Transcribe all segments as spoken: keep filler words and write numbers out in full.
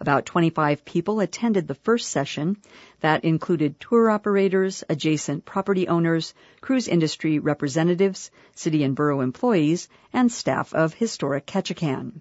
About twenty-five people attended the first session. That included tour operators, adjacent property owners, cruise industry representatives, city and borough employees, and staff of Historic Ketchikan.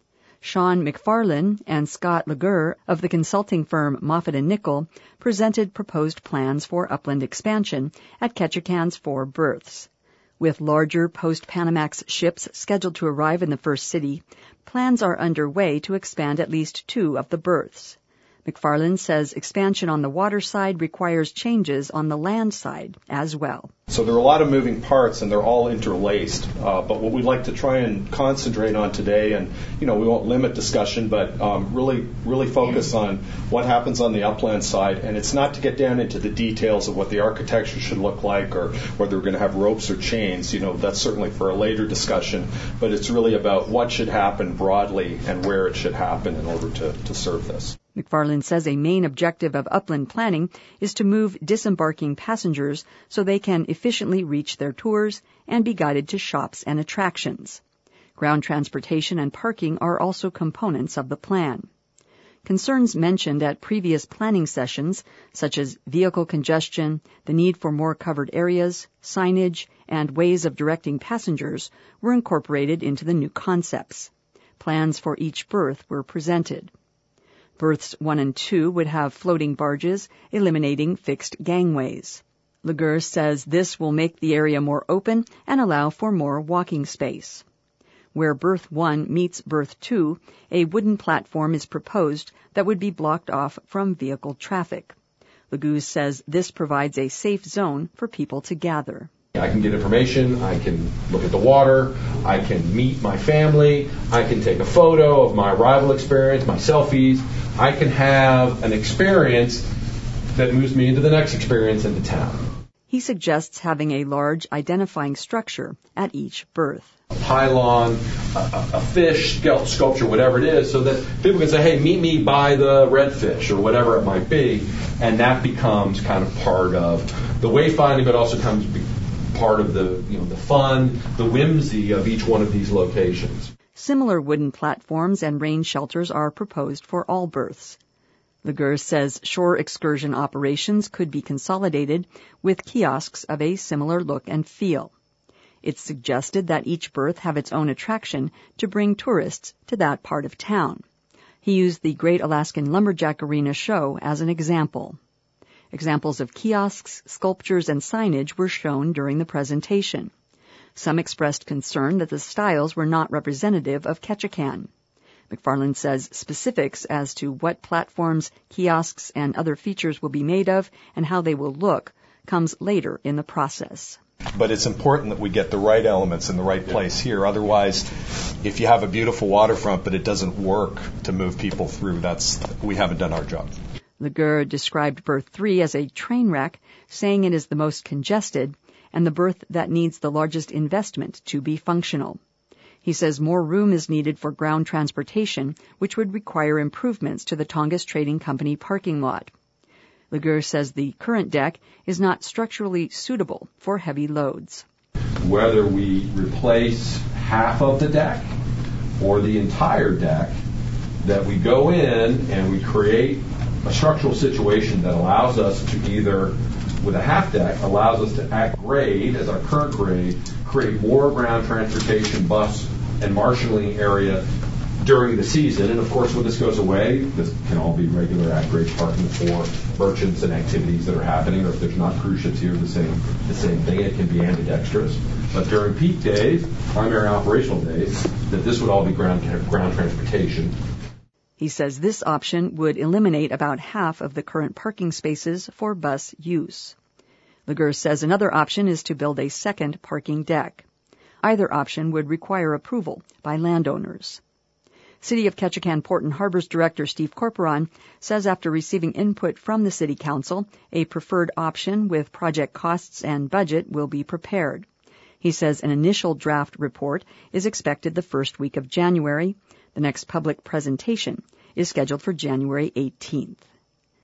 Sean McFarlane and Scott Laguerre of the consulting firm Moffett and Nichol presented proposed plans for upland expansion at Ketchikan's four berths. With larger post-Panamax ships scheduled to arrive in the first city, plans are underway to expand at least two of the berths. McFarlane says expansion on the water side requires changes on the land side as well. So there are a lot of moving parts, and they're all interlaced. Uh, but what we'd like to try and concentrate on today, and you know, we won't limit discussion, but um, really, really focus on what happens on the upland side. And it's not to get down into the details of what the architecture should look like, or whether we're going to have ropes or chains. You know, that's certainly for a later discussion. But it's really about what should happen broadly and where it should happen in order to, to serve this. McFarlane says a main objective of upland planning is to move disembarking passengers so they can efficiently reach their tours and be guided to shops and attractions. Ground transportation and parking are also components of the plan. Concerns mentioned at previous planning sessions, such as vehicle congestion, the need for more covered areas, signage, and ways of directing passengers, were incorporated into the new concepts. Plans for each berth were presented. Berths one and two would have floating barges, eliminating fixed gangways. Laguerre says this will make the area more open and allow for more walking space. Where berth one meets berth two, a wooden platform is proposed that would be blocked off from vehicle traffic. Laguerre says this provides a safe zone for people to gather. I can get information, I can look at the water, I can meet my family, I can take a photo of my arrival experience, my selfies. I can have an experience that moves me into the next experience into town. He suggests having a large identifying structure at each berth. A pylon, a, a fish sculpture, whatever it is, so that people can say, hey, meet me by the redfish, or whatever it might be, and that becomes kind of part of the wayfinding, but also comes part of the, you know, the fun, the whimsy of each one of these locations. Similar wooden platforms and rain shelters are proposed for all berths. Laguerre says shore excursion operations could be consolidated with kiosks of a similar look and feel. It's suggested that each berth have its own attraction to bring tourists to that part of town. He used the Great Alaskan Lumberjack Arena show as an example. Examples of kiosks, sculptures, and signage were shown during the presentation. Some expressed concern that the styles were not representative of Ketchikan. McFarlane says specifics as to what platforms, kiosks, and other features will be made of and how they will look comes later in the process. But it's important that we get the right elements in the right place here. Otherwise, if you have a beautiful waterfront but it doesn't work to move people through, that's we haven't done our job. Laguerre described berth three as a train wreck, saying it is the most congested and the berth that needs the largest investment to be functional. He says more room is needed for ground transportation, which would require improvements to the Tongass Trading Company parking lot. Laguerre says the current deck is not structurally suitable for heavy loads. Whether we replace half of the deck or the entire deck, that we go in and we create a structural situation that allows us to either, with a half deck, allows us to at grade, as our current grade, create more ground transportation, bus, and marshalling area during the season. And of course, when this goes away, this can all be regular at-grade parking for merchants and activities that are happening, or if there's not cruise ships here, the same the same thing. It can be ambidextrous. But during peak days, primary operational days, that this would all be ground ground transportation. He says this option would eliminate about half of the current parking spaces for bus use. Laguerre says another option is to build a second parking deck. Either option would require approval by landowners. City of Ketchikan Port and Harbors Director Steve Corporon says after receiving input from the City Council, a preferred option with project costs and budget will be prepared. He says an initial draft report is expected the first week of January. The next public presentation is scheduled for January eighteenth.